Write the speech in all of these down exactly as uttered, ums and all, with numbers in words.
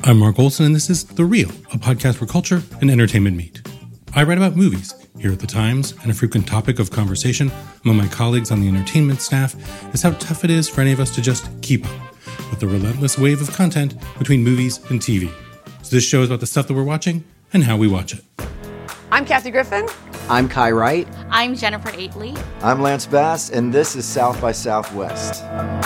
I'm Mark Olson, and this is The Real, a podcast where culture and entertainment meet. I write about movies here at The Times, and a frequent topic of conversation among my colleagues on the entertainment staff is how tough it is for any of us to just keep up with the relentless wave of content between movies and T V. So this show is about the stuff that we're watching and how we watch it. I'm Kathy Griffin. I'm Kai Wright. I'm Jennifer Aitley. I'm Lance Bass, and this is South by Southwest.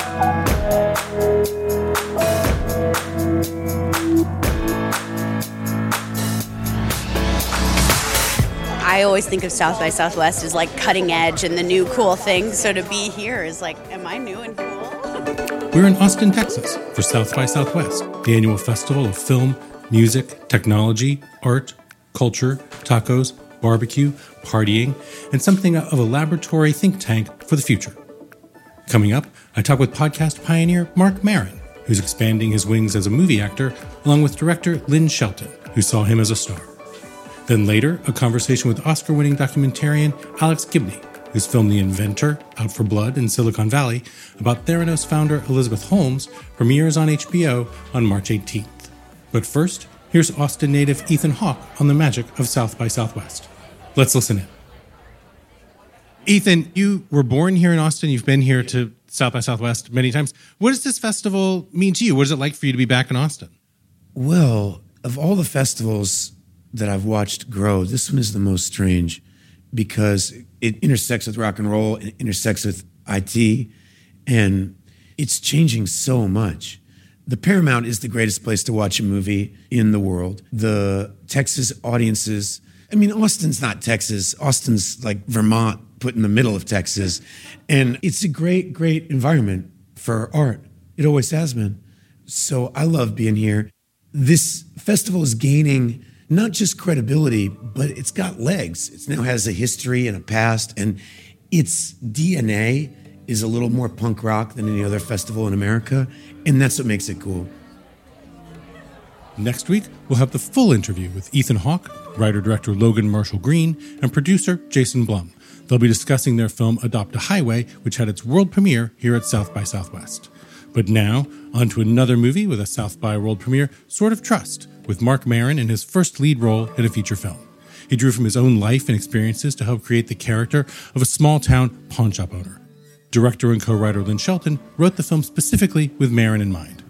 I always think of South by Southwest as like cutting edge and the new cool thing. So to be here is like, am I new and cool? We're in Austin, Texas for South by Southwest, the annual festival of film, music, technology, art, culture, tacos, barbecue, partying, and something of a laboratory think tank for the future. Coming up, I talk with podcast pioneer Marc Maron, who's expanding his wings as a movie actor, along with director Lynn Shelton, who saw him as a star. Then later, a conversation with Oscar-winning documentarian Alex Gibney, who's filmed The Inventor, Out for Blood in Silicon Valley, about Theranos founder Elizabeth Holmes, premieres on H B O on March eighteenth. But first, here's Austin native Ethan Hawke on the magic of South by Southwest. Let's listen in. Ethan, you were born here in Austin. You've been here to South by Southwest many times. What does this festival mean to you? What is it like for you to be back in Austin? Well, of all the festivals that I've watched grow, this one is the most strange because it intersects with rock and roll, it intersects with I T, and it's changing so much. The Paramount is the greatest place to watch a movie in the world. The Texas audiences, I mean, Austin's not Texas. Austin's like Vermont put in the middle of Texas. And it's a great, great environment for art. It always has been. So I love being here. This festival is gaining not just credibility, but it's got legs. It now has a history and a past, and its D N A is a little more punk rock than any other festival in America, and that's what makes it cool. Next week, we'll have the full interview with Ethan Hawke, writer-director Logan Marshall Green, and producer Jason Blum. They'll be discussing their film Adopt a Highway, which had its world premiere here at South by Southwest. But now, on to another movie with a South by world premiere, Sword of Trust, with Marc Maron in his first lead role in a feature film. He drew from his own life and experiences to help create the character of a small-town pawnshop owner. Director and co-writer Lynn Shelton wrote the film specifically with Maron in mind.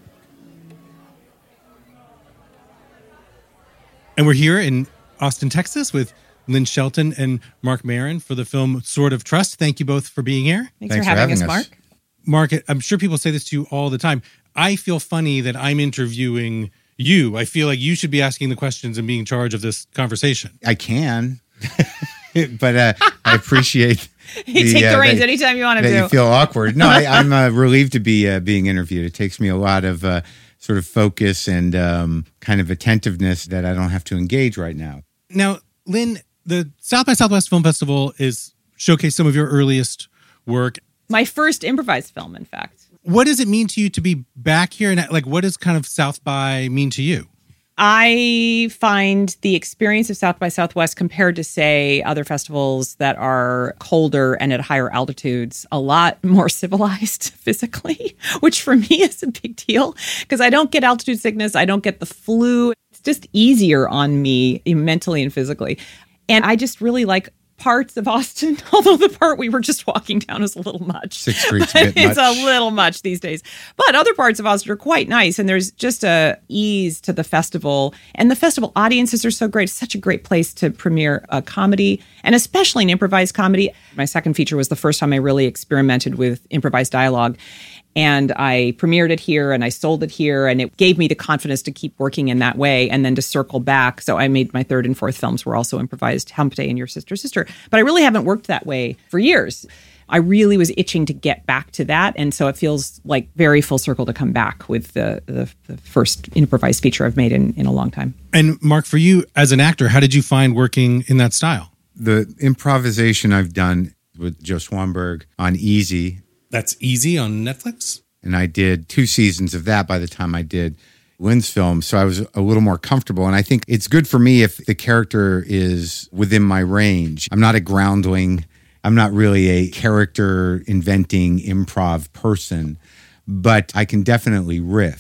And we're here in Austin, Texas with Lynn Shelton and Marc Maron for the film Sword of Trust. Thank you both for being here. Thanks, Thanks for, having, for having us, Mark. Mark, I'm sure people say this to you all the time. I feel funny that I'm interviewing you. I feel like you should be asking the questions and being in charge of this conversation. I can, but uh, I appreciate you the, take the uh, reins that, anytime you want to that do. You feel awkward. No, I, I'm uh, relieved to be uh, being interviewed. It takes me a lot of uh, sort of focus and um, kind of attentiveness that I don't have to engage right now. Now, Lynn, the South by Southwest Film Festival is showcase some of your earliest work. My first improvised film, in fact. What does it mean to you to be back here? And like, what does kind of South by mean to you? I find the experience of South by Southwest compared to, say, other festivals that are colder and at higher altitudes, a lot more civilized physically, which for me is a big deal because I don't get altitude sickness. I don't get the flu. It's just easier on me mentally and physically. And I just really like parts of Austin, although the part we were just walking down is a little much. Sixth Street's a bit It's much. a little much these days. But other parts of Austin are quite nice, and there's just a ease to the festival. And the festival audiences are so great. It's such a great place to premiere a comedy, and especially an improvised comedy. My second feature was the first time I really experimented with improvised dialogue. And I premiered it here and I sold it here. And it gave me the confidence to keep working in that way and then to circle back. So I made my third and fourth films were also improvised, Hump Day and Your Sister, Sister. But I really haven't worked that way for years. I really was itching to get back to that. And so it feels like very full circle to come back with the, the, the first improvised feature I've made in, in a long time. And Mark, for you as an actor, how did you find working in that style? The improvisation I've done with Joe Swanberg on Easy. That's Easy on Netflix? And I did two seasons of that by the time I did Lynn's film. So I was a little more comfortable. And I think it's good for me if the character is within my range. I'm not a groundling. I'm not really a character inventing improv person, but I can definitely riff.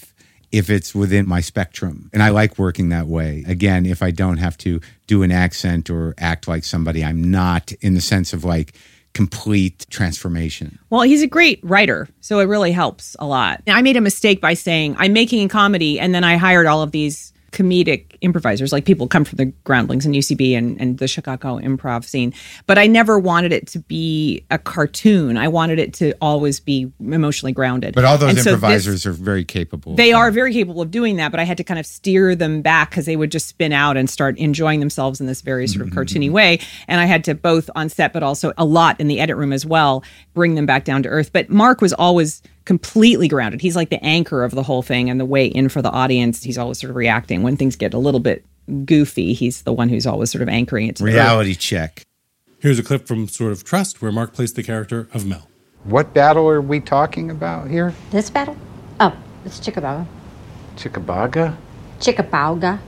if it's within my spectrum. And I like working that way. Again, if I don't have to do an accent or act like somebody I'm not, in the sense of like complete transformation. Well, he's a great writer, so it really helps a lot. I made a mistake by saying I'm making a comedy, and then I hired all of these comedic improvisers, like people come from the Groundlings and U C B and, and the Chicago improv scene. But I never wanted it to be a cartoon. I wanted it to always be emotionally grounded. But all those and so improvisers this, are very capable. They are very capable of doing that, but I had to kind of steer them back because they would just spin out and start enjoying themselves in this very sort of cartoony mm-hmm. way. And I had to, both on set, but also a lot in the edit room as well, bring them back down to earth. But Mark was always completely grounded. He's like the anchor of the whole thing and the way in for the audience. He's always sort of reacting when things get a little bit goofy. He's the one who's always sort of anchoring it to reality check. Here's a clip from Sort of Trust where Mark plays the character of Mel. What battle are we talking about here? This battle? Oh, it's Chickamauga. Chickamauga? Chickamauga.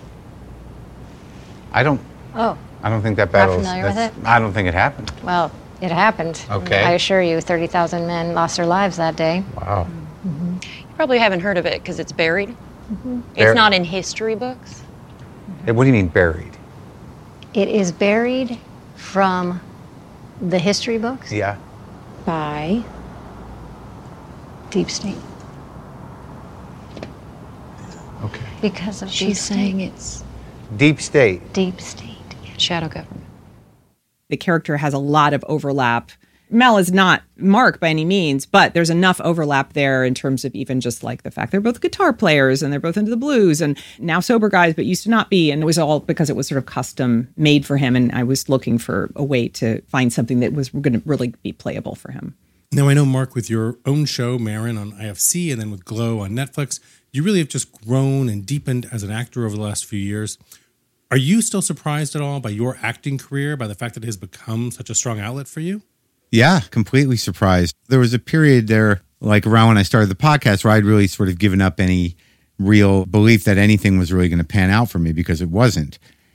I don't. Oh. I don't think that battle. Not familiar with it? I don't think it happened. Well, it happened. Okay. I assure you, thirty thousand men lost their lives that day. Wow. Mm-hmm. You probably haven't heard of it because it's buried. Mm-hmm. It's Bur- not in history books. Hey, what do you mean buried? It is buried from the history books. Yeah. By Deep State. Okay. Because of She's Deep saying State. it's Deep State. Deep State. shadow government. The character has a lot of overlap. Mel is not Mark by any means, but there's enough overlap there in terms of even just like the fact they're both guitar players and they're both into the blues and now sober guys, but used to not be. And it was all because it was sort of custom made for him. And I was looking for a way to find something that was going to really be playable for him. Now, I know, Mark, with your own show, Maron, on I F C, and then with Glow on Netflix, you really have just grown and deepened as an actor over the last few years. Are you still surprised at all by your acting career, by the fact that it has become such a strong outlet for you? Yeah, completely surprised. There was a period there, like around when I started the podcast, where I'd really sort of given up any real belief that anything was really going to pan out for me because it wasn't.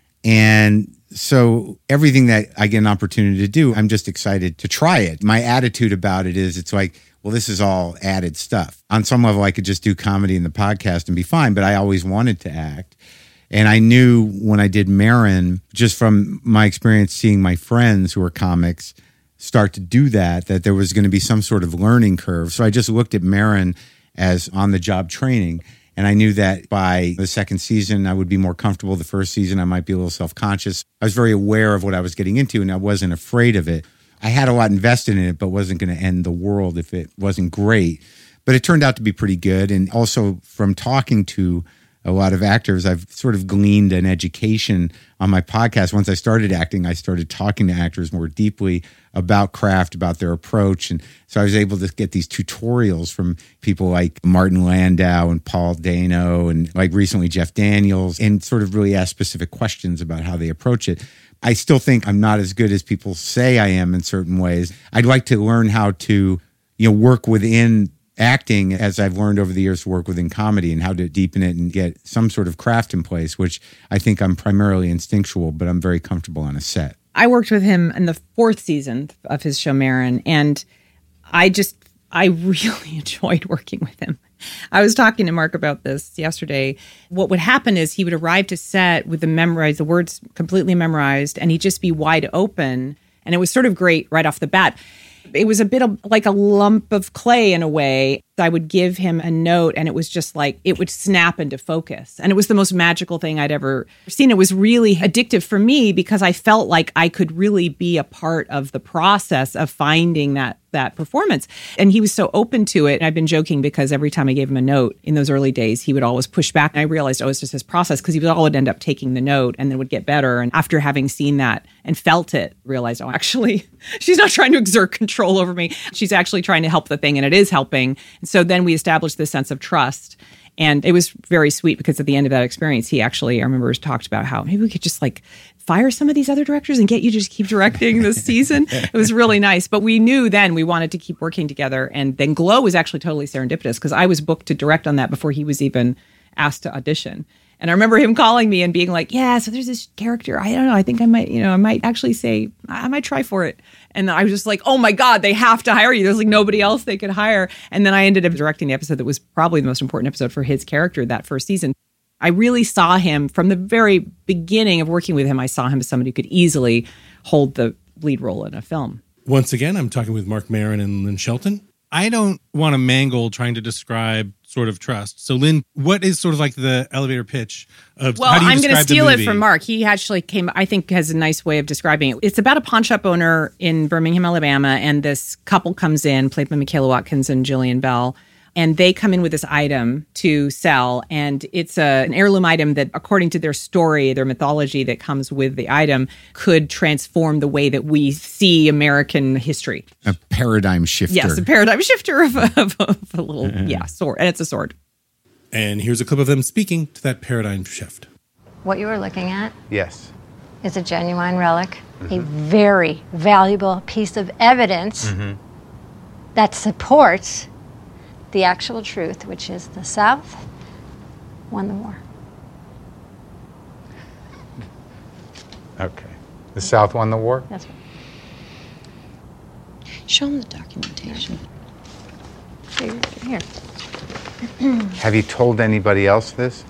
And so everything that I get an opportunity to do, I'm just excited to try it. My attitude about it is it's like, well, this is all added stuff. On some level, I could just do comedy in the podcast and be fine, but I always wanted to act. And I knew when I did Maron, just from my experience seeing my friends who are comics start to do that, that there was going to be some sort of learning curve. So I just looked at Maron as on-the-job training. And I knew that by the second season, I would be more comfortable. The first season, I might be a little self-conscious. I was very aware of what I was getting into, and I wasn't afraid of it. I had a lot invested in it, but wasn't going to end the world if it wasn't great. But it turned out to be pretty good. And also from talking to a lot of actors, I've sort of gleaned an education on my podcast. Once I started acting, I started talking to actors more deeply about craft, about their approach. And so I was able to get these tutorials from people like Martin Landau and Paul Dano and like recently Jeff Daniels, and sort of really ask specific questions about how they approach it. I still think I'm not as good as people say I am in certain ways. I'd like to learn how to, you know, work within acting as I've learned over the years to work within comedy and how to deepen it and get some sort of craft in place, which I think I'm primarily instinctual, but I'm very comfortable on a set. I worked with him in the fourth season of his show Maron, and I just, I really enjoyed working with him. I was talking to Mark about this yesterday. What would happen is he would arrive to set with the memorized, the words completely memorized, and he'd just be wide open. And it was sort of great right off the bat. It was a bit of like a lump of clay in a way. I would give him a note and it was just like, it would snap into focus. And it was the most magical thing I'd ever seen. It was really addictive for me because I felt like I could really be a part of the process of finding that that performance. And he was so open to it. And I've been joking because every time I gave him a note in those early days, he would always push back. And I realized, oh, it's just his process because he would all would end up taking the note and then would get better. And after having seen that and felt it, realized, oh, actually, she's not trying to exert control over me. She's actually trying to help the thing and it is helping. And so then we established this sense of trust. And it was very sweet because at the end of that experience, he actually, I remember, talked about how maybe we could just like fire some of these other directors and get you to just keep directing this season. It was really nice. But we knew then we wanted to keep working together. And then Glow was actually totally serendipitous because I was booked to direct on that before he was even asked to audition. And I remember him calling me and being like, yeah, so there's this character. I don't know. I think I might, you know, I might actually say, I might try for it. And I was just like, oh my God, they have to hire you. There's like nobody else they could hire. And then I ended up directing the episode that was probably the most important episode for his character that first season. I really saw him from the very beginning of working with him. I saw him as somebody who could easily hold the lead role in a film. Once again, I'm talking with Marc Maron and Lynn Shelton. I don't want to mangle trying to describe sort of trust. So, Lynn, what is sort of like the elevator pitch of well, how do you I'm going to describe the steal it movie? from Mark. He actually came, I think, has a nice way of describing it. It's about a pawn shop owner in Birmingham, Alabama, and this couple comes in, played by Michaela Watkins and Jillian Bell, and they come in with this item to sell, and it's a, an heirloom item that, according to their story, their mythology that comes with the item, could transform the way that we see American history. A paradigm shifter. Yes, a paradigm shifter of a, of a, of a little, yeah, sword. And it's a sword. And here's a clip of them speaking to that paradigm shift. What you are looking at Yes. is a genuine relic, a very valuable piece of evidence Mm-hmm. that supports the actual truth, which is the South won the war. Okay. The South won the war? That's right. Show them the documentation. Here. here. Have you told anybody else this?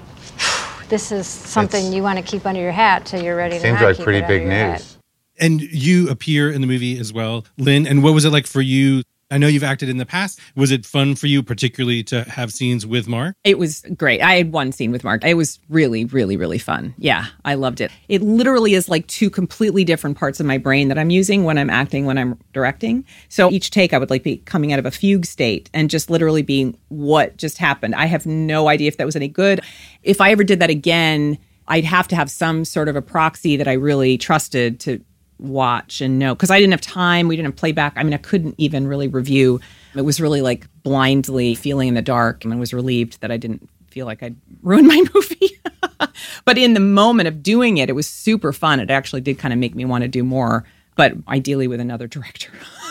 This is something It's- you want to keep under your hat till you're ready to Seems not like keep pretty it under big your hat. news. And you appear in the movie as well, Lynn. And what was it like for you? I know you've acted in the past. Was it fun for you, particularly to have scenes with Mark? It was great. I had one scene with Mark. It was really, really, really fun. Yeah, I loved it. It literally is like two completely different parts of my brain that I'm using when I'm acting, when I'm directing. So each take, I would like be coming out of a fugue state and just literally being what just happened. I have no idea if that was any good. If I ever did that again, I'd have to have some sort of a proxy that I really trusted to watch and know, because I didn't have time. We didn't have playback. I mean, I couldn't even really review. It was really like blindly feeling in the dark, and I was relieved that I didn't feel like I'd ruined my movie. But in the moment of doing it, it was super fun. It actually did kind of make me want to do more, but ideally with another director,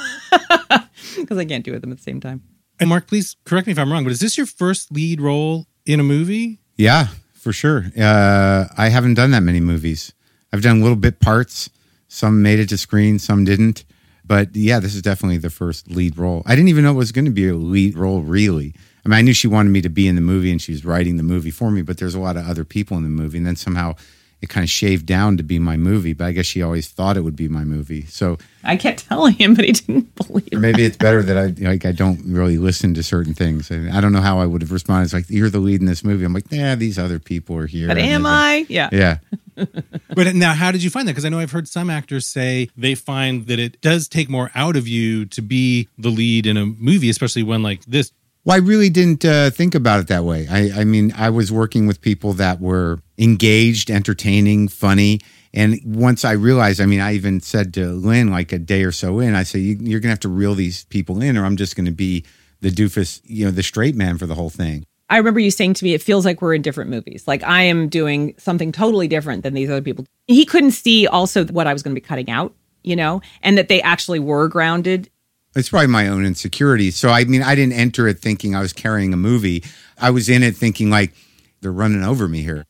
because I can't do it them at the same time. And Mark, please correct me if I'm wrong, but is this your first lead role in a movie? Yeah, for sure. Uh, I haven't done that many movies. I've done little bit parts. Some made it to screen, some didn't. But yeah, this is definitely the first lead role. I didn't even know it was going to be a lead role, really. I mean, I knew she wanted me to be in the movie and she was writing the movie for me, but there's a lot of other people in the movie. And then somehow it kind of shaved down to be my movie. But I guess she always thought it would be my movie. So I kept telling him, but he didn't believe it. maybe it's better that I like I don't really listen to certain things. I, I don't know how I would have responded. It's like, you're the lead in this movie. I'm like, yeah, these other people are here. But And am they- I? Yeah. Yeah. But now, how did you find that? Because I know I've heard some actors say they find that it does take more out of you to be the lead in a movie, especially one like this. Well, I really didn't uh, think about it that way. I, I mean, I was working with people that were engaged, entertaining, funny. And once I realized, I mean, I even said to Lynn like a day or so in, I said, you, you're going to have to reel these people in or I'm just going to be the doofus, you know, the straight man for the whole thing. I remember you saying to me, it feels like we're in different movies. Like I am doing something totally different than these other people. He couldn't see also what I was going to be cutting out, you know, and that they actually were grounded. It's probably my own insecurity. So, I mean, I didn't enter it thinking I was carrying a movie. I was in it thinking like, they're running over me here.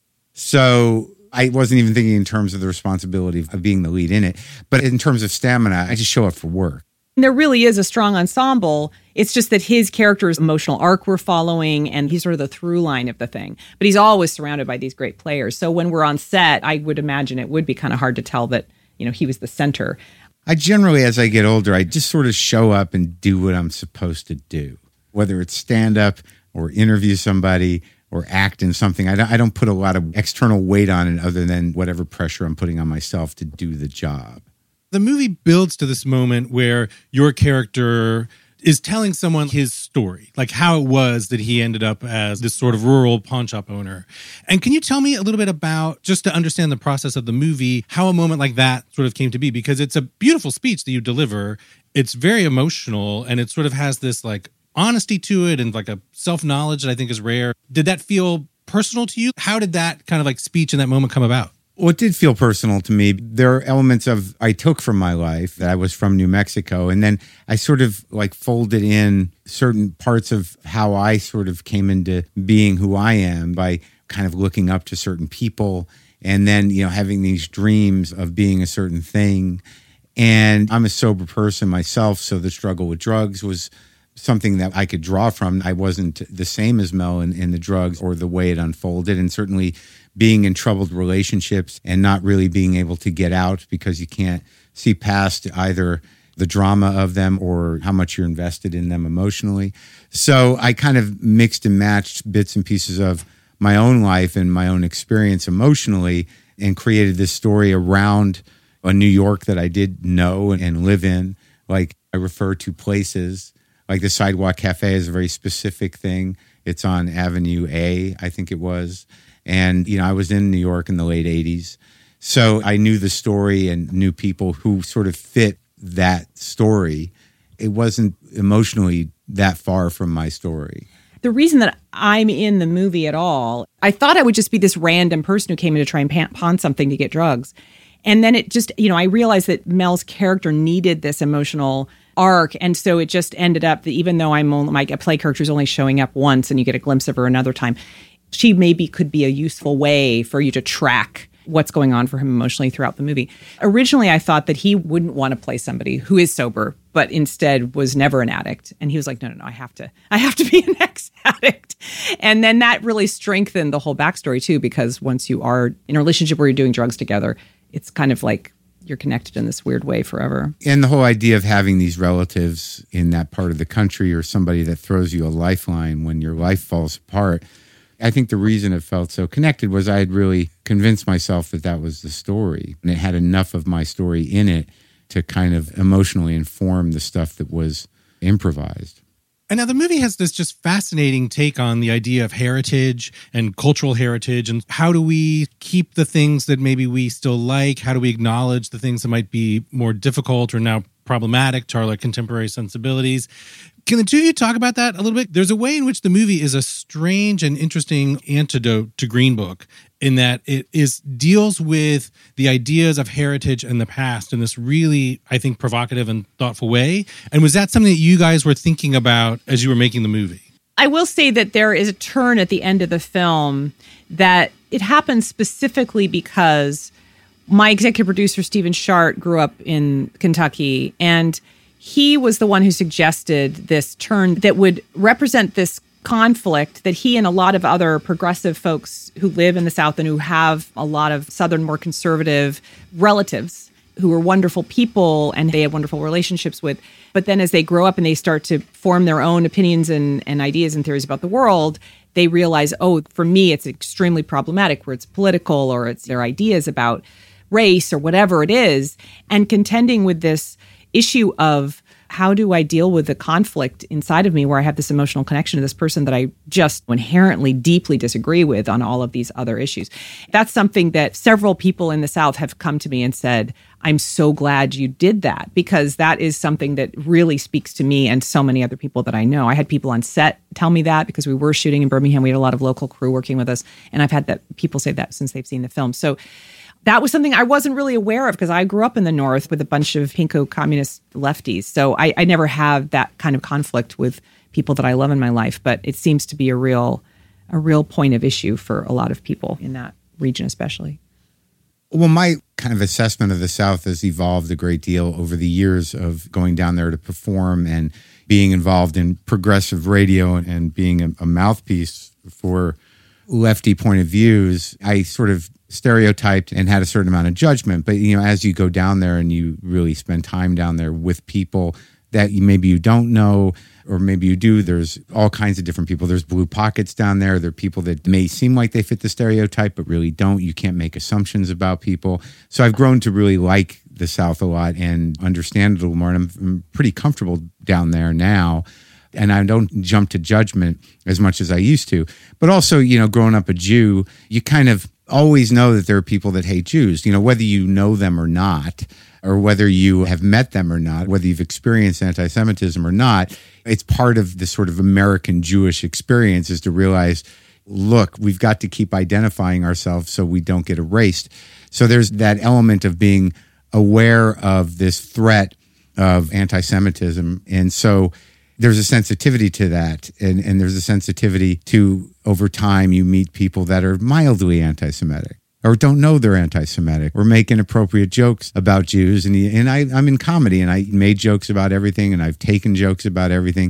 So I wasn't even thinking in terms of the responsibility of being the lead in it. But in terms of stamina, I just show up for work. And there really is a strong ensemble. It's just that his character's emotional arc we're following, and he's sort of the through line of the thing. But he's always surrounded by these great players. So when we're on set, I would imagine it would be kind of hard to tell that, you know, he was the center. I generally, as I get older, I just sort of show up and do what I'm supposed to do, whether it's stand up or interview somebody or act in something. I don't, I don't put a lot of external weight on it other than whatever pressure I'm putting on myself to do the job. The movie builds to this moment where your character is telling someone his story, like how it was that he ended up as this sort of rural pawn shop owner. And can you tell me a little bit about, just to understand the process of the movie, how a moment like that sort of came to be? Because it's a beautiful speech that you deliver. It's very emotional and it sort of has this like honesty to it and like a self-knowledge that I think is rare. Did that feel personal to you? How did that kind of like speech in that moment come about? Well, it did feel personal to me. There are elements of I took from my life that I was from New Mexico. And then I sort of like folded in certain parts of how I sort of came into being who I am by kind of looking up to certain people, and then, you know, having these dreams of being a certain thing. And I'm a sober person myself, so the struggle with drugs was something that I could draw from. I wasn't the same as Mel in, in the drugs or the way it unfolded, and certainly being in troubled relationships and not really being able to get out because you can't see past either the drama of them or how much you're invested in them emotionally. So I kind of mixed and matched bits and pieces of my own life and my own experience emotionally and created this story around a New York that I did know and live in. Like, I refer to places like the Sidewalk Cafe is a very specific thing. It's on Avenue A, I think it was. And, you know, I was in New York in the late eighties. So I knew the story and knew people who sort of fit that story. It wasn't emotionally that far from my story. The reason that I'm in the movie at all, I thought I would just be this random person who came in to try and pawn something to get drugs. And then it just, you know, I realized that Mel's character needed this emotional arc. And so it just ended up that even though I'm only, my play character is only showing up once and you get a glimpse of her another time, she maybe could be a useful way for you to track what's going on for him emotionally throughout the movie. Originally, I thought that he wouldn't want to play somebody who is sober, but instead was never an addict. And he was like, no, no, no, I have to, I have to be an ex-addict. And then that really strengthened the whole backstory too, because once you are in a relationship where you're doing drugs together, it's kind of like you're connected in this weird way forever. And the whole idea of having these relatives in that part of the country or somebody that throws you a lifeline when your life falls apart, I think the reason it felt so connected was I had really convinced myself that that was the story. And it had enough of my story in it to kind of emotionally inform the stuff that was improvised. And now the movie has this just fascinating take on the idea of heritage and cultural heritage, and how do we keep the things that maybe we still like? How do we acknowledge the things that might be more difficult or now problematic to our like contemporary sensibilities? Can the two of you talk about that a little bit? There's a way in which the movie is a strange and interesting antidote to Green Book, in that it is deals with the ideas of heritage and the past in this really, I think, provocative and thoughtful way. And was that something that you guys were thinking about as you were making the movie? I will say that there is a turn at the end of the film that it happens specifically because my executive producer, Stephen Shart, grew up in Kentucky, and he was the one who suggested this turn that would represent this conflict that he and a lot of other progressive folks who live in the South and who have a lot of Southern, more conservative relatives who were wonderful people and they had wonderful relationships with. But then as they grow up and they start to form their own opinions and, and ideas and theories about the world, they realize, oh, for me, it's extremely problematic, where it's political or it's their ideas about race or whatever it is, and contending with this issue of how do I deal with the conflict inside of me where I have this emotional connection to this person that I just inherently deeply disagree with on all of these other issues. That's something that several people in the South have come to me and said, I'm so glad you did that, because that is something that really speaks to me and so many other people that I know. I had people on set tell me that because we were shooting in Birmingham. We had a lot of local crew working with us, and I've had that people say that since they've seen the film. So that was something I wasn't really aware of because I grew up in the North with a bunch of pinko communist lefties. So I, I never have that kind of conflict with people that I love in my life. But it seems to be a real, a real point of issue for a lot of people in that region, especially. Well, my kind of assessment of the South has evolved a great deal over the years of going down there to perform and being involved in progressive radio and being a, a mouthpiece for lefty point of views. I sort of stereotyped and had a certain amount of judgment. But, you know, as you go down there and you really spend time down there with people that you, maybe you don't know, or maybe you do, there's all kinds of different people. There's blue pockets down there. There are people that may seem like they fit the stereotype, but really don't. You can't make assumptions about people. So I've grown to really like the South a lot and understand it a little more. And I'm, I'm pretty comfortable down there now. And I don't jump to judgment as much as I used to. But also, you know, growing up a Jew, you kind of always know that there are people that hate Jews, you know, whether you know them or not, or whether you have met them or not, whether you've experienced anti-Semitism or not. It's part of the sort of American Jewish experience is to realize, look, we've got to keep identifying ourselves so we don't get erased. So there's that element of being aware of this threat of anti-Semitism. And so there's a sensitivity to that. And, and there's a sensitivity to, over time, you meet people that are mildly anti-Semitic or don't know they're anti-Semitic or make inappropriate jokes about Jews. And, and I, I'm in comedy, and I made jokes about everything, and I've taken jokes about everything.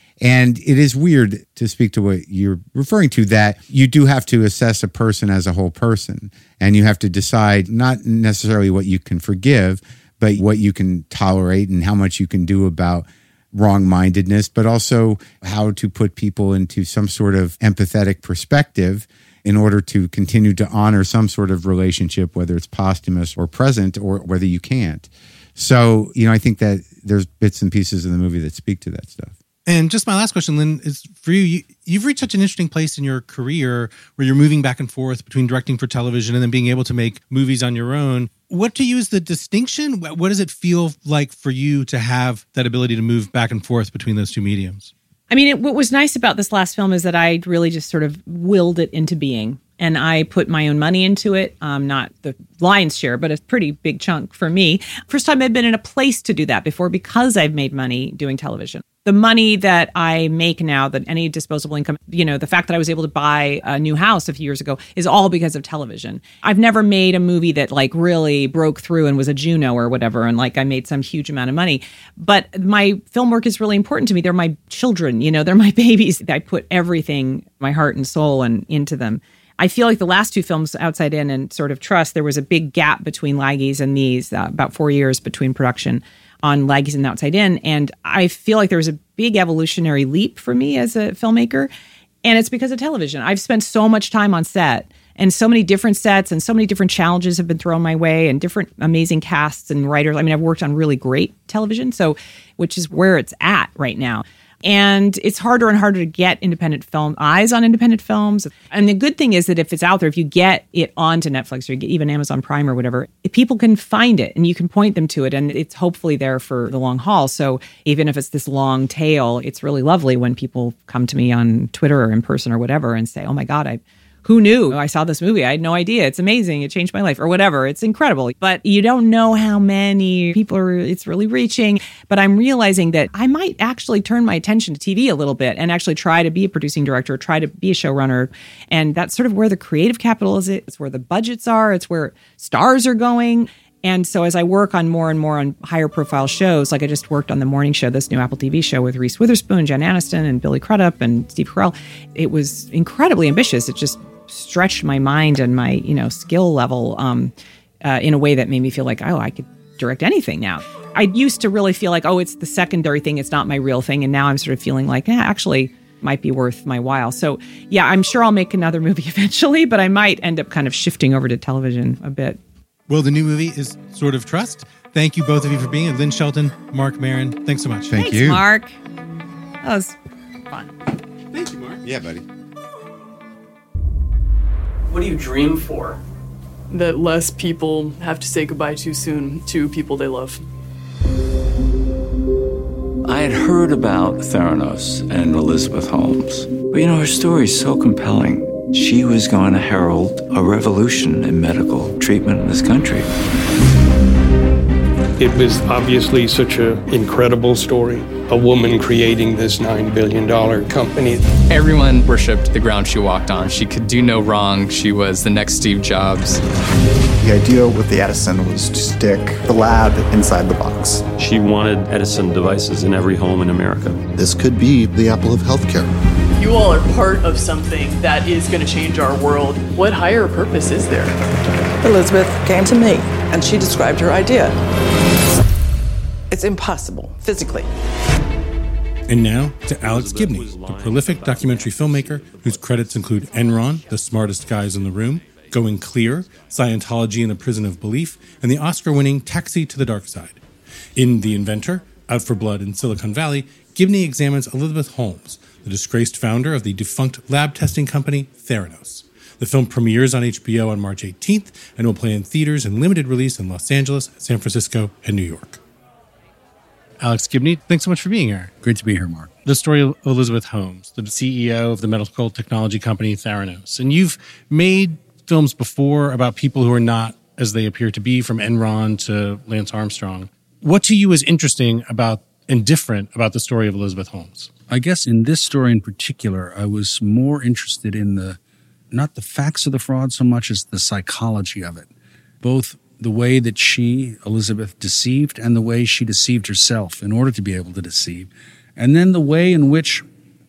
And it is weird, to speak to what you're referring to, that you do have to assess a person as a whole person. And you have to decide not necessarily what you can forgive, but what you can tolerate and how much you can do about wrong-mindedness, but also how to put people into some sort of empathetic perspective in order to continue to honor some sort of relationship, whether it's posthumous or present, or whether you can't. So, you know, I think that there's bits and pieces in the movie that speak to that stuff. And just my last question, Lynn, is for you. you. You've reached such an interesting place in your career where you're moving back and forth between directing for television and then being able to make movies on your own. What to you is the distinction? What does it feel like for you to have that ability to move back and forth between those two mediums? I mean, it, what was nice about this last film is that I really just sort of willed it into being. And I put my own money into it, um, not the lion's share, but a pretty big chunk for me. First time I've been in a place to do that before because I've made money doing television. The money that I make now, that any disposable income, you know, the fact that I was able to buy a new house a few years ago is all because of television. I've never made a movie that like really broke through and was a Juno or whatever, and like I made some huge amount of money. But my film work is really important to me. They're my children, you know, they're my babies. I put everything, my heart and soul, and into them. I feel like the last two films, Outside In and sort of Trust, there was a big gap between Laggies and these, uh, about four years between production on Laggies and Outside In. And I feel like there was a big evolutionary leap for me as a filmmaker. And it's because of television. I've spent so much time on set, and so many different sets, and so many different challenges have been thrown my way, and different amazing casts and writers. I mean, I've worked on really great television, so which is where it's at right now. And it's harder and harder to get independent film eyes on independent films. And the good thing is that if it's out there, if you get it onto Netflix or you get even Amazon Prime or whatever, people can find it and you can point them to it, and it's hopefully there for the long haul. So even if it's this long tail, it's really lovely when people come to me on Twitter or in person or whatever and say, oh my God, I who knew? I saw this movie. I had no idea. It's amazing. It changed my life or whatever. It's incredible. But you don't know how many people are, it's really reaching. But I'm realizing that I might actually turn my attention to T V a little bit and actually try to be a producing director, try to be a showrunner. And that's sort of where the creative capital is. It's where the budgets are. It's where stars are going. And so as I work on more and more on higher profile shows, like I just worked on the morning show, this new Apple T V show with Reese Witherspoon, Jen Aniston, and Billy Crudup, and Steve Carell, it was incredibly ambitious. It just stretched my mind and my, you know, skill level um, uh, in a way that made me feel like, oh, I could direct anything now. I used to really feel like, oh, it's the secondary thing. It's not my real thing. And now I'm sort of feeling like, yeah, actually might be worth my while. So yeah, I'm sure I'll make another movie eventually, but I might end up kind of shifting over to television a bit. Well, the new movie is Sort of Trust. Thank you, both of you, for being here. Lynn Shelton, Mark Maron, thanks so much. Thank Thanks, you. Mark. That was fun. Thank you, Mark. Yeah, buddy. What do you dream for? That less people have to say goodbye too soon to people they love. I had heard about Theranos and Elizabeth Holmes, but you know, her story is so compelling. She was going to herald a revolution in medical treatment in this country. It was obviously such an incredible story. A woman creating this nine billion dollars company. Everyone worshipped the ground she walked on. She could do no wrong. She was the next Steve Jobs. The idea with the Edison was to stick the lab inside the box. She wanted Edison devices in every home in America. This could be the Apple of healthcare. You all are part of something that is going to change our world. What higher purpose is there? Elizabeth came to me and she described her idea. It's impossible, physically. And now to Alex Gibney, the prolific documentary filmmaker whose credits include Enron, The Smartest Guys in the Room, Going Clear, Scientology and the Prison of Belief, and the Oscar-winning Taxi to the Dark Side. In The Inventor, Out for Blood in Silicon Valley, Gibney examines Elizabeth Holmes, the disgraced founder of the defunct lab testing company Theranos. The film premieres on H B O on March eighteenth and will play in theaters in limited release in Los Angeles, San Francisco, and New York. Alex Gibney, thanks so much for being here. Great to be here, Mark. The story of Elizabeth Holmes, the C E O of the medical technology company Theranos. And you've made films before about people who are not as they appear to be, from Enron to Lance Armstrong. What to you is interesting about and different about the story of Elizabeth Holmes? I guess in this story in particular, I was more interested in the, not the facts of the fraud so much as the psychology of it. Both the way that she, Elizabeth, deceived and the way she deceived herself in order to be able to deceive. And then the way in which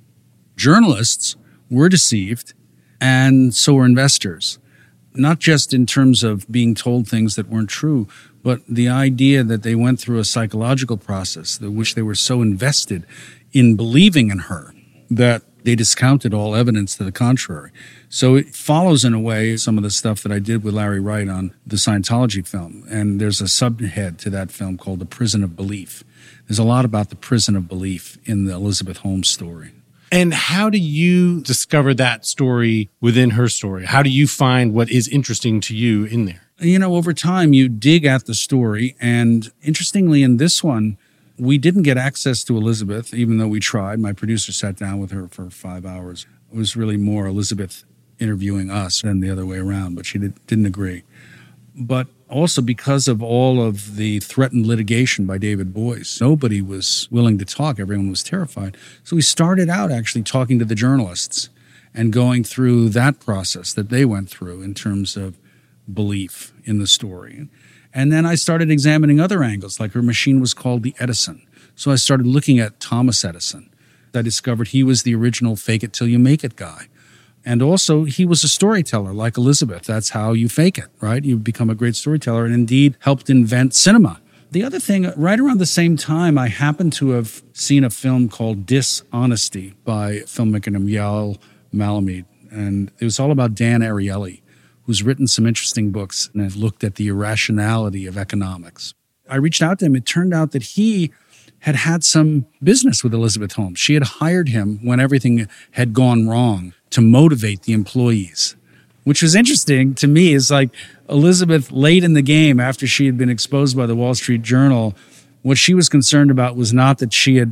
journalists were deceived and so were investors. Not just in terms of being told things that weren't true, but the idea that they went through a psychological process, that which they were so invested in believing in her that they discounted all evidence to the contrary. So it follows in a way some of the stuff that I did with Larry Wright on the Scientology film. And there's a subhead to that film called The Prison of Belief. There's a lot about the prison of belief in the Elizabeth Holmes story. And how do you discover that story within her story? How do you find what is interesting to you in there? You know, over time, you dig at the story. And interestingly, in this one, we didn't get access to Elizabeth, even though we tried. My producer sat down with her for five hours. It was really more Elizabeth interviewing us than the other way around, but she did, didn't agree. But also because of all of the threatened litigation by David Boies, nobody was willing to talk. Everyone was terrified. So we started out actually talking to the journalists and going through that process that they went through in terms of belief in the story. And then I started examining other angles, like her machine was called the Edison. So I started looking at Thomas Edison. I discovered he was the original fake it till you make it guy. And also, he was a storyteller like Elizabeth. That's how you fake it, right? You become a great storyteller and indeed helped invent cinema. The other thing, right around the same time, I happened to have seen a film called Dishonesty by filmmaker Yael Malamud. And it was all about Dan Ariely, who's written some interesting books and has looked at the irrationality of economics. I reached out to him. It turned out that he had had some business with Elizabeth Holmes. She had hired him when everything had gone wrong to motivate the employees, which was interesting to me. Is like Elizabeth, late in the game, after she had been exposed by the Wall Street Journal, what she was concerned about was not that she had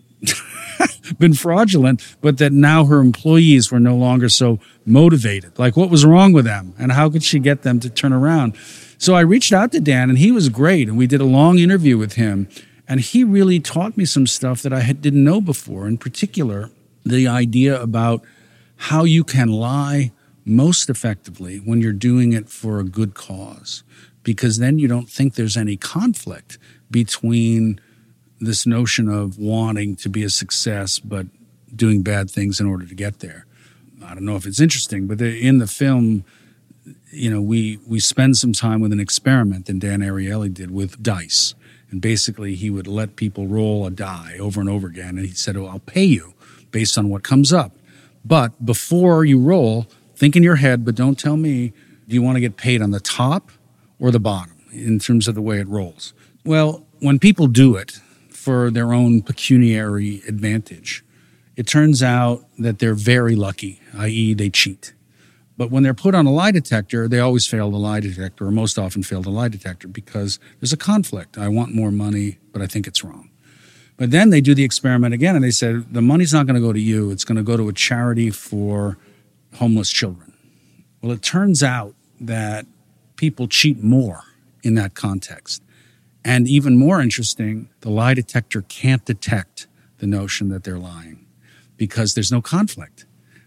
been fraudulent, but that now her employees were no longer so motivated. Like, what was wrong with them, and how could she get them to turn around? So I reached out to Dan, and he was great, and we did a long interview with him, and he really taught me some stuff that I had, didn't know before, in particular, the idea about how you can lie most effectively when you're doing it for a good cause, because then you don't think there's any conflict between this notion of wanting to be a success but doing bad things in order to get there. I don't know if it's interesting, but in the film, you know, we, we spend some time with an experiment that Dan Ariely did with dice. And basically, he would let people roll a die over and over again. And he said, oh, I'll pay you based on what comes up. But before you roll, think in your head, but don't tell me, do you want to get paid on the top or the bottom in terms of the way it rolls? Well, when people do it for their own pecuniary advantage, it turns out that they're very lucky, that is they cheat. But when they're put on a lie detector, they always fail the lie detector, or most often fail the lie detector, because there's a conflict. I want more money, but I think it's wrong. But then they do the experiment again, and they said, the money's not going to go to you. It's going to go to a charity for homeless children. Well, it turns out that people cheat more in that context. And even more interesting, the lie detector can't detect the notion that they're lying because there's no conflict.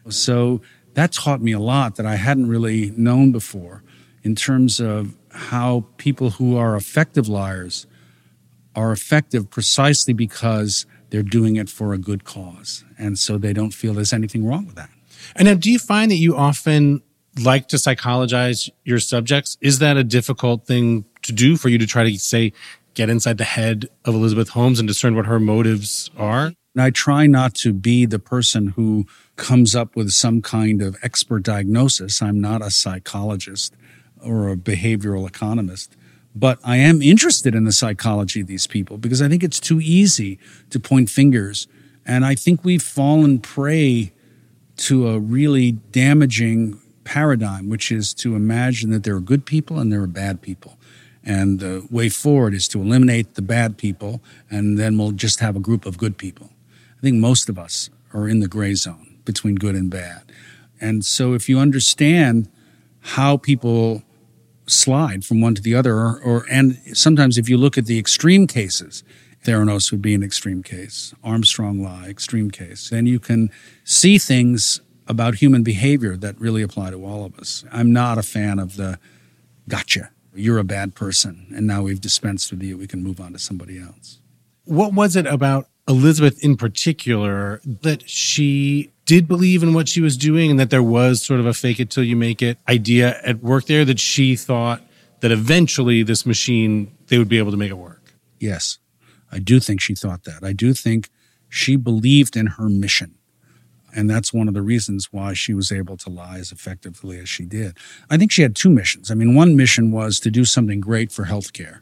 So that taught me a lot that I hadn't really known before in terms of how people who are effective liars are effective precisely because they're doing it for a good cause. And so they don't feel there's anything wrong with that. And now, do you find that you often like to psychologize your subjects? Is that a difficult thing to do for you to try to, say, get inside the head of Elizabeth Holmes and discern what her motives are? And I try not to be the person who comes up with some kind of expert diagnosis. I'm not a psychologist or a behavioral economist. But I am interested in the psychology of these people because I think it's too easy to point fingers. And I think we've fallen prey to a really damaging paradigm, which is to imagine that there are good people and there are bad people. And the way forward is to eliminate the bad people, and then we'll just have a group of good people. I think most of us are in the gray zone between good and bad. And so if you understand how people slide from one to the other, or, or and sometimes if you look at the extreme cases Theranos would be an extreme case. Armstrong lie, extreme case. Then you can see things about human behavior that really apply to all of us. I'm not a fan of the gotcha, you're a bad person, and now we've dispensed with you, we can move on to somebody else. What was it about Elizabeth in particular that she did believe in what she was doing and that there was sort of a fake it till you make it idea at work there, that she thought that eventually this machine, they would be able to make it work? Yes, I do think she thought that. I do think she believed in her mission. And that's one of the reasons why she was able to lie as effectively as she did. I think she had two missions. I mean, one mission was to do something great for healthcare.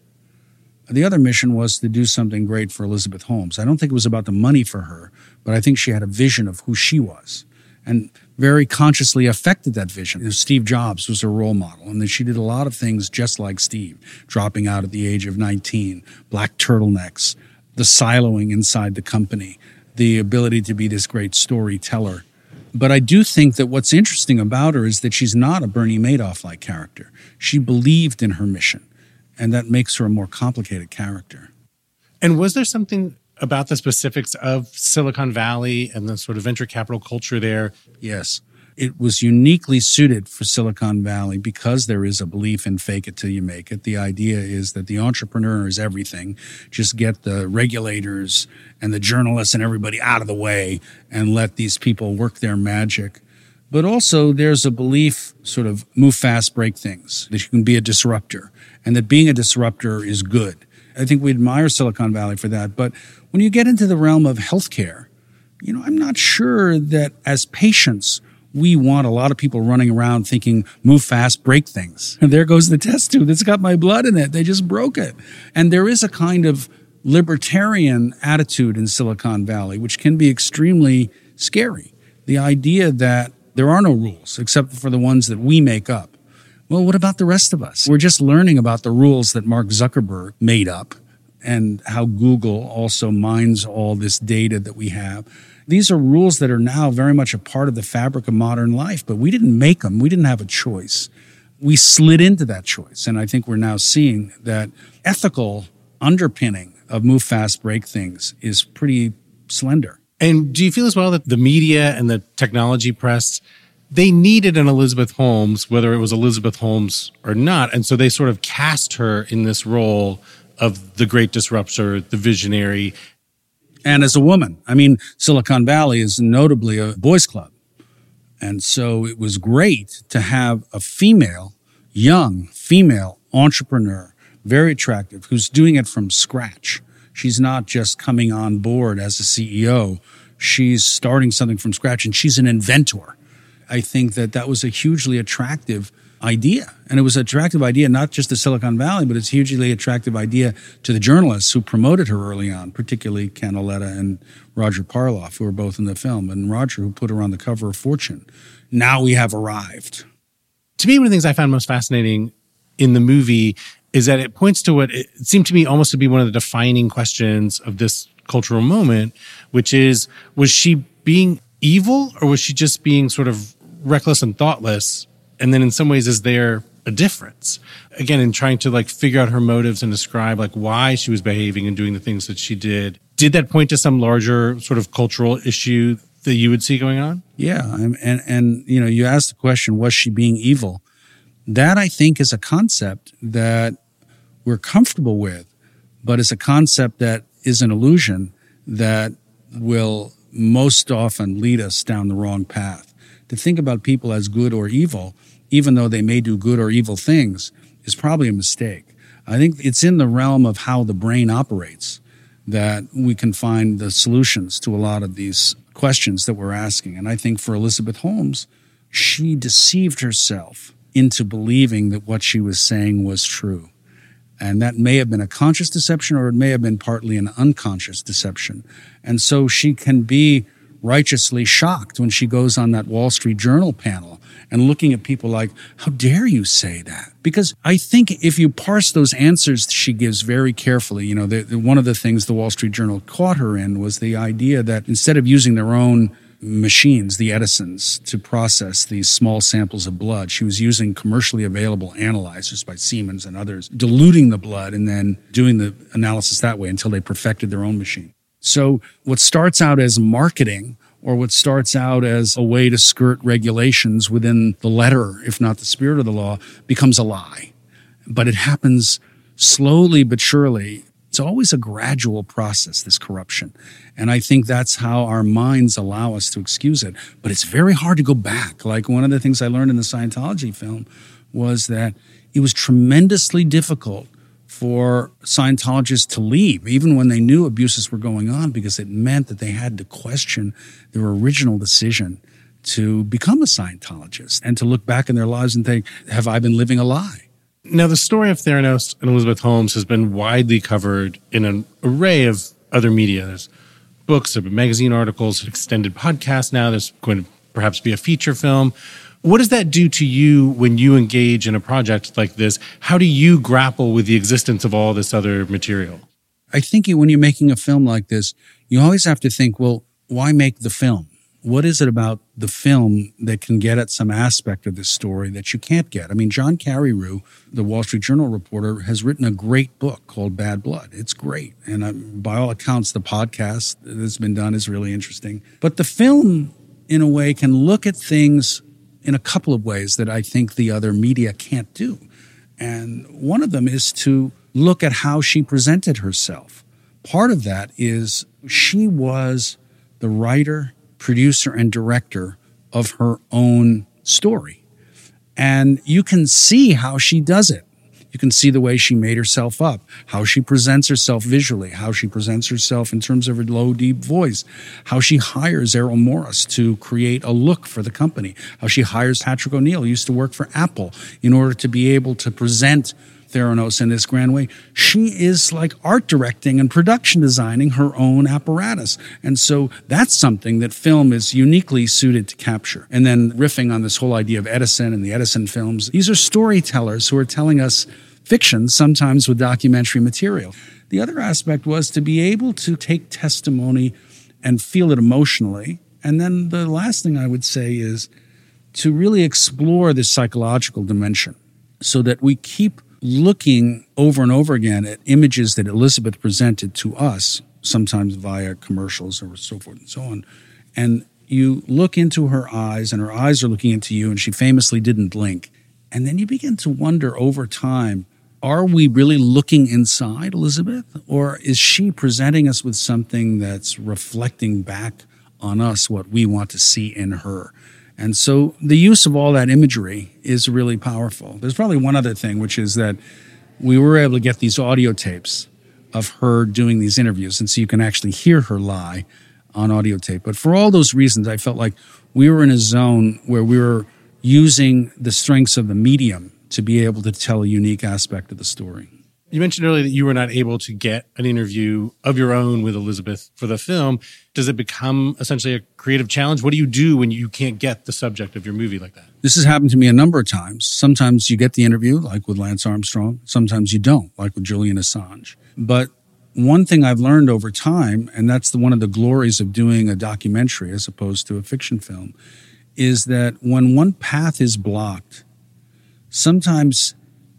The other mission was to do something great for Elizabeth Holmes. I don't think it was about the money for her, but I think she had a vision of who she was and very consciously affected that vision. Steve Jobs was her role model, and that she did a lot of things just like Steve, dropping out at the age of nineteen, black turtlenecks, the siloing inside the company, the ability to be this great storyteller. But I do think that what's interesting about her is that she's not a Bernie Madoff-like character. She believed in her mission, and that makes her a more complicated character. And was there something about the specifics of Silicon Valley and the sort of venture capital culture there? Yes. It was uniquely suited for Silicon Valley because there is a belief in fake it till you make it. The idea is that the entrepreneur is everything. Just get the regulators and the journalists and everybody out of the way and let these people work their magic. But also there's a belief, sort of move fast, break things, that you can be a disruptor and that being a disruptor is good. I think we admire Silicon Valley for that. But when you get into the realm of healthcare, you know, I'm not sure that as patients, we want a lot of people running around thinking, move fast, break things. And there goes the test tube that's got my blood in it. They just broke it. And there is a kind of libertarian attitude in Silicon Valley, which can be extremely scary. The idea that there are no rules except for the ones that we make up. Well, what about the rest of us? We're just learning about the rules that Mark Zuckerberg made up and how Google also mines all this data that we have. These are rules that are now very much a part of the fabric of modern life, but we didn't make them. We didn't have a choice. We slid into that choice. And I think we're now seeing that ethical underpinning of move fast, break things is pretty slender. And do you feel as well that the media and the technology press, they needed an Elizabeth Holmes, whether it was Elizabeth Holmes or not, and so they sort of cast her in this role of the great disruptor, the visionary. And as a woman, I mean, Silicon Valley is notably a boys' club. And so it was great to have a female, young female entrepreneur, very attractive, who's doing it from scratch. She's not just coming on board as a C E O. She's starting something from scratch, and she's an inventor. I think that that was a hugely attractive idea. And it was an attractive idea, not just to Silicon Valley, but it's a hugely attractive idea to the journalists who promoted her early on, particularly Ken Auletta and Roger Parloff, who were both in the film, and Roger, who put her on the cover of Fortune. Now we have arrived. To me, one of the things I found most fascinating in the movie is that it points to what it seemed to me almost to be one of the defining questions of this cultural moment, which is, was she being evil or was she just being sort of reckless and thoughtless? And then in some ways, is there a difference? Again, in trying to like figure out her motives and describe like why she was behaving and doing the things that she did. Did that point to some larger sort of cultural issue that you would see going on? Yeah. And, and, and you know, you asked the question, was she being evil? That, I think, is a concept that we're comfortable with, but it's a concept that is an illusion that will most often lead us down the wrong path. To think about people as good or evil, even though they may do good or evil things, is probably a mistake. I think it's in the realm of how the brain operates that we can find the solutions to a lot of these questions that we're asking. And I think for Elizabeth Holmes, she deceived herself into believing that what she was saying was true. And that may have been a conscious deception, or it may have been partly an unconscious deception. And so she can be righteously shocked when she goes on that Wall Street Journal panel and looking at people like, how dare you say that? Because I think if you parse those answers she gives very carefully, you know, the, the, one of the things the Wall Street Journal caught her in was the idea that instead of using their own machines, the Edisons, to process these small samples of blood. She was using commercially available analyzers by Siemens and others, diluting the blood and then doing the analysis that way until they perfected their own machine. So what starts out as marketing, or what starts out as a way to skirt regulations within the letter, if not the spirit of the law, becomes a lie. But it happens slowly but surely. It's always a gradual process, this corruption. And I think that's how our minds allow us to excuse it. But it's very hard to go back. Like one of the things I learned in the Scientology film was that it was tremendously difficult for Scientologists to leave, even when they knew abuses were going on, because it meant that they had to question their original decision to become a Scientologist and to look back in their lives and think, have I been living a lie? Now, the story of Theranos and Elizabeth Holmes has been widely covered in an array of other media. There's books, there have been magazine articles, extended podcasts now. There's going to perhaps be a feature film. What does that do to you when you engage in a project like this? How do you grapple with the existence of all this other material? I think when you're making a film like this, you always have to think, well, why make the film? What is it about the film that can get at some aspect of this story that you can't get? I mean, John Carreyrou, the Wall Street Journal reporter, has written a great book called Bad Blood. It's great. And um, by all accounts, the podcast that's been done is really interesting. But the film, in a way, can look at things in a couple of ways that I think the other media can't do. And one of them is to look at how she presented herself. Part of that is she was the writer, producer, and director of her own story. And you can see how she does it. You can see the way she made herself up, how she presents herself visually, how she presents herself in terms of her low, deep voice, how she hires Errol Morris to create a look for the company, how she hires Patrick O'Neill, who used to work for Apple, in order to be able to present Theranos in this grand way. She is like art directing and production designing her own apparatus. And so that's something that film is uniquely suited to capture. And then riffing on this whole idea of Edison and the Edison films, these are storytellers who are telling us fiction, sometimes with documentary material. The other aspect was to be able to take testimony and feel it emotionally. And then the last thing I would say is to really explore this psychological dimension so that we keep looking over and over again at images that Elizabeth presented to us, sometimes via commercials or so forth and so on. And you look into her eyes, and her eyes are looking into you, and she famously didn't blink. And then you begin to wonder over time, are we really looking inside Elizabeth? Or is she presenting us with something that's reflecting back on us what we want to see in her? And so the use of all that imagery is really powerful. There's probably one other thing, which is that we were able to get these audio tapes of her doing these interviews, and so you can actually hear her lie on audio tape. But for all those reasons, I felt like we were in a zone where we were using the strengths of the medium to be able to tell a unique aspect of the story. You mentioned earlier that you were not able to get an interview of your own with Elizabeth for the film. Does it become essentially a creative challenge? What do you do when you can't get the subject of your movie like that? This has happened to me a number of times. Sometimes you get the interview, like with Lance Armstrong. Sometimes you don't, like with Julian Assange. But one thing I've learned over time, and that's the, one of the glories of doing a documentary as opposed to a fiction film, is that when one path is blocked, sometimes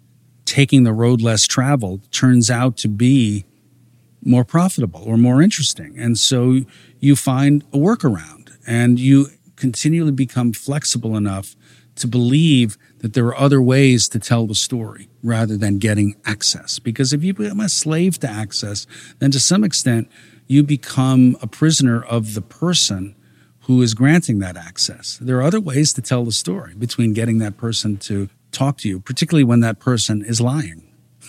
taking the road less traveled turns out to be more profitable or more interesting. And so you find a workaround, and you continually become flexible enough to believe that there are other ways to tell the story rather than getting access. Because if you become a slave to access, then to some extent you become a prisoner of the person who is granting that access. There are other ways to tell the story between getting that person to talk to you, particularly when that person is lying.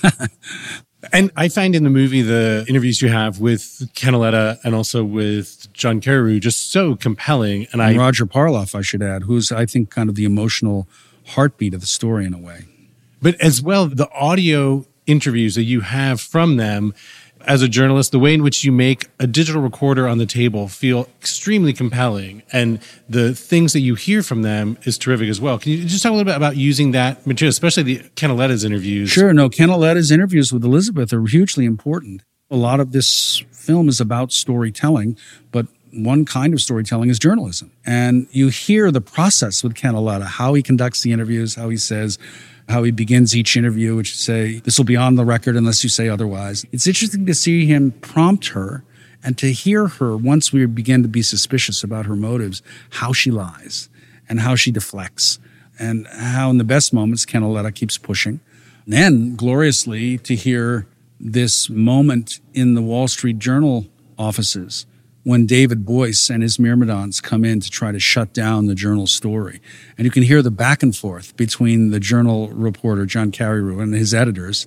And I find in the movie the interviews you have with Canaletta and also with John Carreyrou just so compelling. And, and I Roger Parloff, I should add, who's, I think, kind of the emotional heartbeat of the story in a way. But as well, the audio interviews that you have from them, as a journalist, the way in which you make a digital recorder on the table feel extremely compelling. And the things that you hear from them is terrific as well. Can you just talk a little bit about using that material, especially the Canaletta's interviews? Sure. No, Canaletta's interviews with Elizabeth are hugely important. A lot of this film is about storytelling, but one kind of storytelling is journalism. And you hear the process with Ken Auletta, how he conducts the interviews, how he says, how he begins each interview, which is say, this will be on the record unless you say otherwise. It's interesting to see him prompt her and to hear her, once we begin to be suspicious about her motives, how she lies and how she deflects and how in the best moments Ken Auletta keeps pushing. And then, gloriously, to hear this moment in the Wall Street Journal offices when David Boyce and his myrmidons come in to try to shut down the Journal story. And you can hear the back and forth between the Journal reporter, John Carreyrou, and his editors,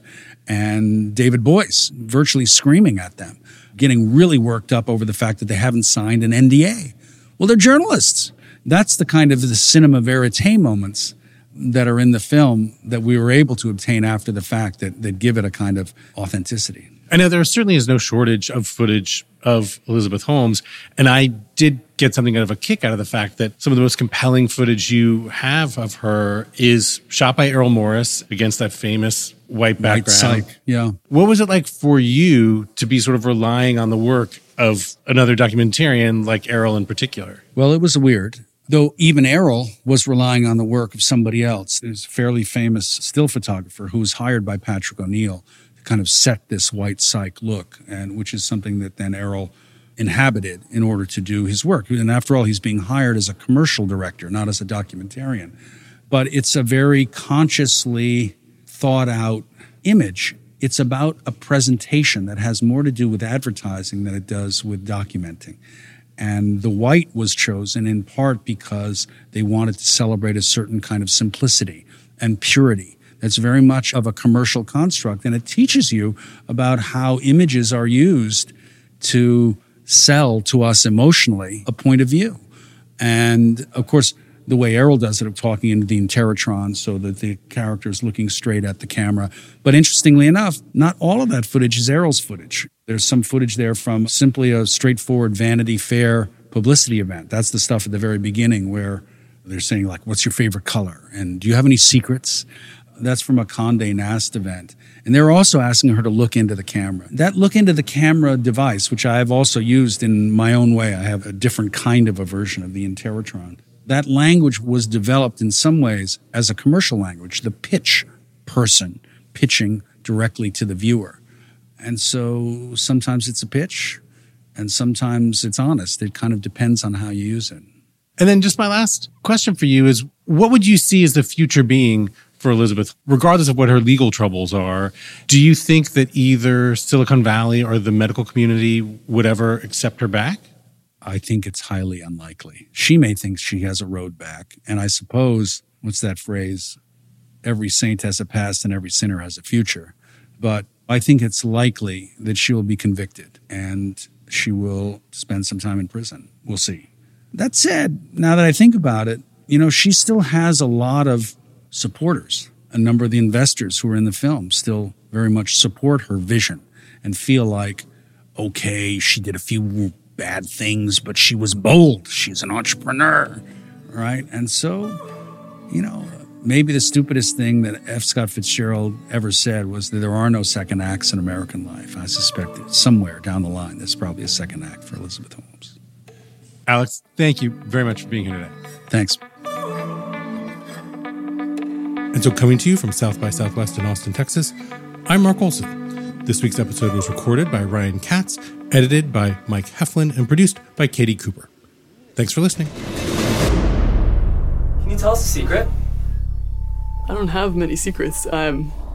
and David Boyce virtually screaming at them, getting really worked up over the fact that they haven't signed an N D A. Well, they're journalists. That's the kind of the cinema verite moments that are in the film that we were able to obtain after the fact that, that give it a kind of authenticity. I know there certainly is no shortage of footage of Elizabeth Holmes, and I did get something out of a kick out of the fact that some of the most compelling footage you have of her is shot by Errol Morris against that famous white background. White psych, yeah. What was it like for you to be sort of relying on the work of another documentarian like Errol in particular? Well, it was weird. Though even Errol was relying on the work of somebody else. There's a fairly famous still photographer who was hired by Patrick O'Neill to kind of set this white psych look, and which is something that then Errol inhabited in order to do his work. And after all, he's being hired as a commercial director, not as a documentarian. But it's a very consciously thought out image. It's about a presentation that has more to do with advertising than it does with documenting. And the white was chosen in part because they wanted to celebrate a certain kind of simplicity and purity. That's very much of a commercial construct. And it teaches you about how images are used to sell to us emotionally a point of view. And of course, the way Errol does it, of talking into the Interrotron so that the character is looking straight at the camera. But interestingly enough, not all of that footage is Errol's footage. There's some footage there from simply a straightforward Vanity Fair publicity event. That's the stuff at the very beginning where they're saying, like, what's your favorite color? And do you have any secrets? That's from a Condé Nast event. And they're also asking her to look into the camera. That look into the camera device, which I've also used in my own way. I have a different kind of a version of the Interrotron. That language was developed in some ways as a commercial language, the pitch person pitching directly to the viewer. And so sometimes it's a pitch and sometimes it's honest. It kind of depends on how you use it. And then just my last question for you is, what would you see as the future being for Elizabeth, regardless of what her legal troubles are? Do you think that either Silicon Valley or the medical community would ever accept her back? I think it's highly unlikely. She may think she has a road back. And I suppose, what's that phrase? Every saint has a past and every sinner has a future. But I think it's likely that she will be convicted and she will spend some time in prison. We'll see. That said, now that I think about it, you know, she still has a lot of supporters. A number of the investors who are in the film still very much support her vision and feel like, okay, she did a few bad things, but she was bold. She's an entrepreneur, right? And so, you know, maybe the stupidest thing that F. Scott Fitzgerald ever said was that there are no second acts in American life. I suspect that somewhere down the line, there's probably a second act for Elizabeth Holmes. Alex, thank you very much for being here today. Thanks. And so coming to you from South by Southwest in Austin, Texas, I'm Mark Olson. This week's episode was recorded by Ryan Katz, edited by Mike Heflin, and produced by Katie Cooper. Thanks for listening. Can you tell us a secret? I don't have many secrets. I'm